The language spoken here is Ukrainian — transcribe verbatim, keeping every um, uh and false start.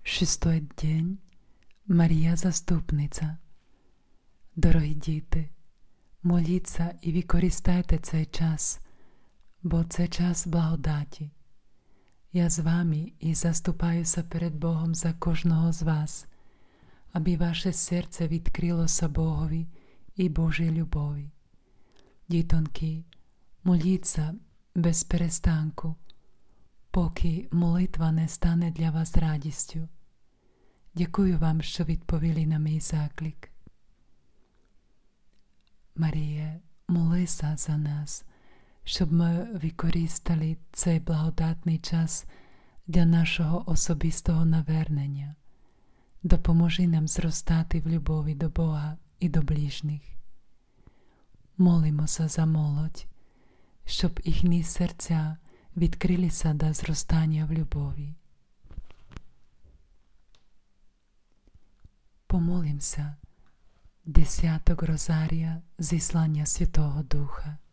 Шестой день. Марія Заступниця. Дорогі діти, моліться і використайте цей час, бо це час благодаті. Я з вами і заступаюся перед Богом за кожного з вас, аби ваше серце відкрилося Богові і Божій любові. Дітоньки, моліться без перестанку, поки молитва не стане для вас радістю. Дякую вам, що відповіли на мій заклик. Маріє, молися за нас, щоб ми використали цей благодатний час для нашого особистого навернення. Допоможи нам зростати в любові до Бога і до ближніх. Молимося за молодь, щоб їхні серця відкрилися до зростання в любові. Помолимся десяток Розарія зіслання Святого Духа.